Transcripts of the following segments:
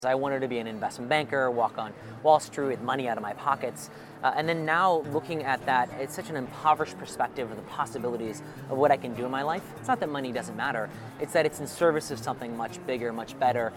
I wanted to be an investment banker, walk on Wall Street with money out of my pockets. And then now looking at that, it's such an impoverished perspective of the possibilities of what I can do in my life. It's not that money doesn't matter, it's that it's in service of something much bigger, much better.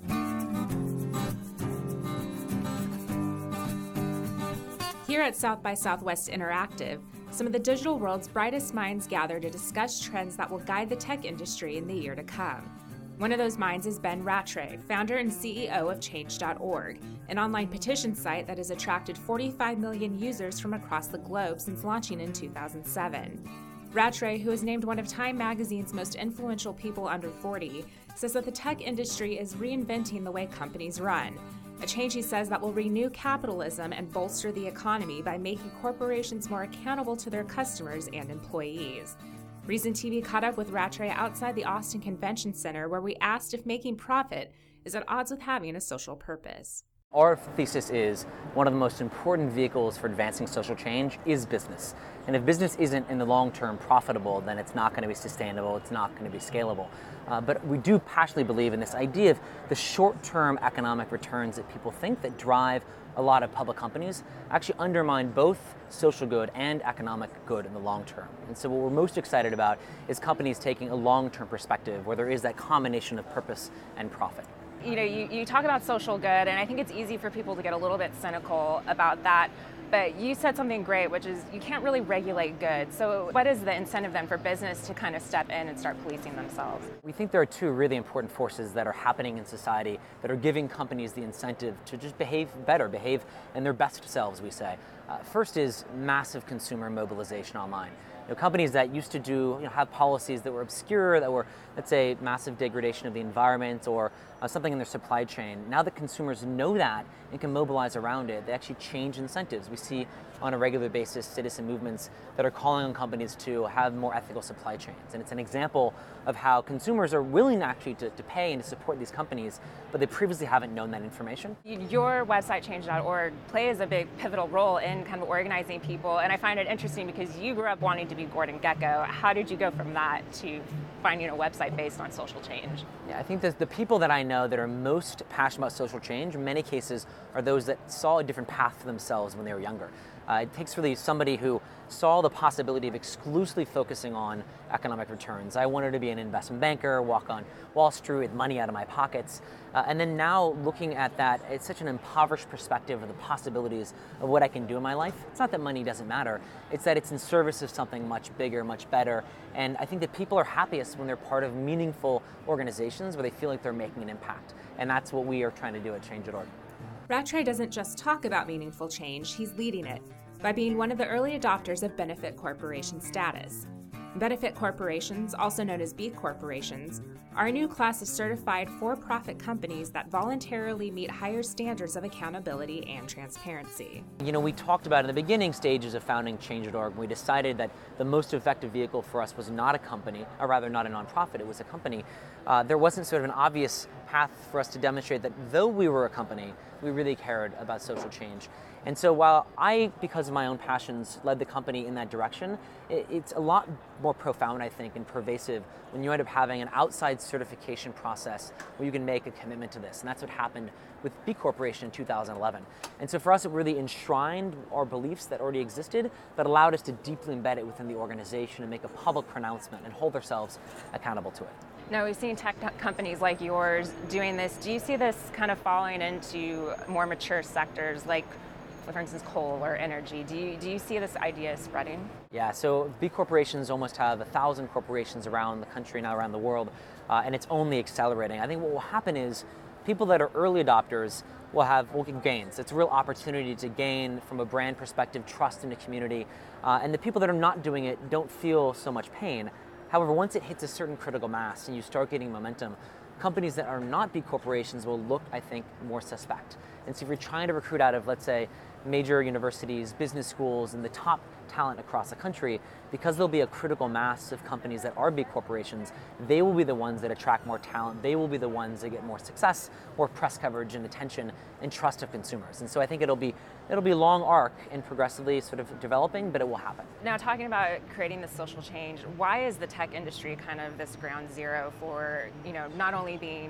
Here at South by Southwest Interactive, some of the digital world's brightest minds gather to discuss trends that will guide the tech industry in the year to come. One of those minds is Ben Rattray, founder and CEO of Change.org, an online petition site that has attracted 45 million users from across the globe since launching in 2007. Rattray, who is named one of Time magazine's most influential people under 40, says that the tech industry is reinventing the way companies run, a change he says that will renew capitalism and bolster the economy by making corporations more accountable to their customers and employees. Reason TV caught up with Rattray outside the Austin Convention Center, where we asked if making profit is at odds with having a social purpose. Our thesis is one of the most important vehicles for advancing social change is business. And if business isn't in the long term profitable, then it's not going to be sustainable, it's not going to be scalable. But we do passionately believe in this idea of the short-term economic returns that people think that drive a lot of public companies actually undermine both social good and economic good in the long term. And so what we're most excited about is companies taking a long-term perspective where there is that combination of purpose and profit. You know, you talk about social good, and I think it's easy for people to get a little bit cynical about that. But you said something great, which is you can't really regulate good. So what is the incentive then for business to kind of step in and start policing themselves? We think there are two really important forces that are happening in society that are giving companies the incentive to just behave better, behave in their best selves, we say. First is massive consumer mobilization online. Companies that used to have policies that were obscure, that were, let's say, massive degradation of the environment or something in their supply chain. Now that consumers know that and can mobilize around it, they actually change incentives. We see on a regular basis citizen movements that are calling on companies to have more ethical supply chains. And it's an example of how consumers are willing actually to pay and to support these companies, but they previously haven't known that information. Your website, Change.org, plays a big pivotal role in kind of organizing people. And I find it interesting because you grew up wanting to be Gordon Gekko. How did you go from that to finding a website based on social change? Yeah, I think that the people that I know that are most passionate about social change, in many cases, are those that saw a different path for themselves when they were younger. It takes really somebody who saw the possibility of exclusively focusing on economic returns. I wanted to be an investment banker, walk on Wall Street with money out of my pockets. And then now looking at that, it's such an impoverished perspective of the possibilities of what I can do in my life. It's not that money doesn't matter, it's that it's in service of something much bigger, much better. And I think that people are happiest when they're part of meaningful organizations where they feel like they're making an impact. And that's what we are trying to do at Change.org. Rattray doesn't just talk about meaningful change, he's leading it by being one of the early adopters of benefit corporation status. Benefit corporations, also known as B corporations, are a new class of certified for-profit companies that voluntarily meet higher standards of accountability and transparency. We talked about in the beginning stages of founding Change.org, we decided that the most effective vehicle for us was not a company, or rather not a nonprofit, it was a company. There wasn't sort of an obvious path for us to demonstrate that though we were a company, we really cared about social change. And so while I, because of my own passions, led the company in that direction, it's a lot more profound, I think, and pervasive when you end up having an outside certification process where you can make a commitment to this. And that's what happened with B Corporation in 2011. And so for us, it really enshrined our beliefs that already existed, but allowed us to deeply embed it within the organization and make a public pronouncement and hold ourselves accountable to it. Now, we've seen tech companies like yours doing this. Do you see this kind of falling into more mature sectors like, for instance, coal or energy? Do you see this idea spreading? Yeah, so B corporations almost have 1,000 corporations around the country, now around the world, and it's only accelerating. I think what will happen is people that are early adopters will get gains. It's a real opportunity to gain, from a brand perspective, trust in the community, and the people that are not doing it don't feel so much pain. However, once it hits a certain critical mass and you start getting momentum, companies that are not B corporations will look, I think, more suspect. And so if you're trying to recruit out of, let's say, major universities, business schools, and the top talent across the country, because there'll be a critical mass of companies that are big corporations, they will be the ones that attract more talent. They will be the ones that get more success, more press coverage and attention and trust of consumers. And so I think it'll be a long arc and progressively sort of developing, but it will happen. Now, talking about creating this social change, why is the tech industry kind of this ground zero for, not only being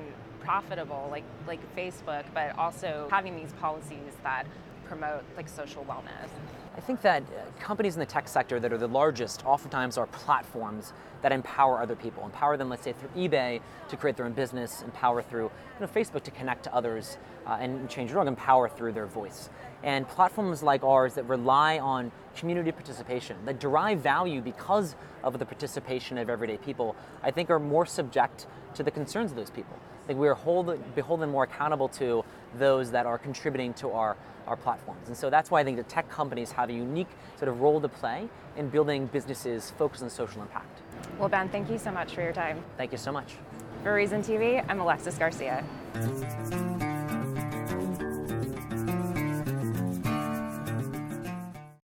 profitable like Facebook, but also having these policies that promote like social wellness? I think that companies in the tech sector that are the largest oftentimes are platforms that empower other people, empower them, let's say, through eBay to create their own business, empower through Facebook to connect to others and change the world, empower through their voice. And platforms like ours that rely on community participation, that derive value because of the participation of everyday people, I think are more subject to the concerns of those people. I think we are beholden more accountable to those that are contributing to our platforms. And so that's why I think the tech companies have a unique sort of role to play in building businesses focused on social impact. Well, Ben, thank you so much for your time. Thank you so much. For Reason TV, I'm Alexis Garcia.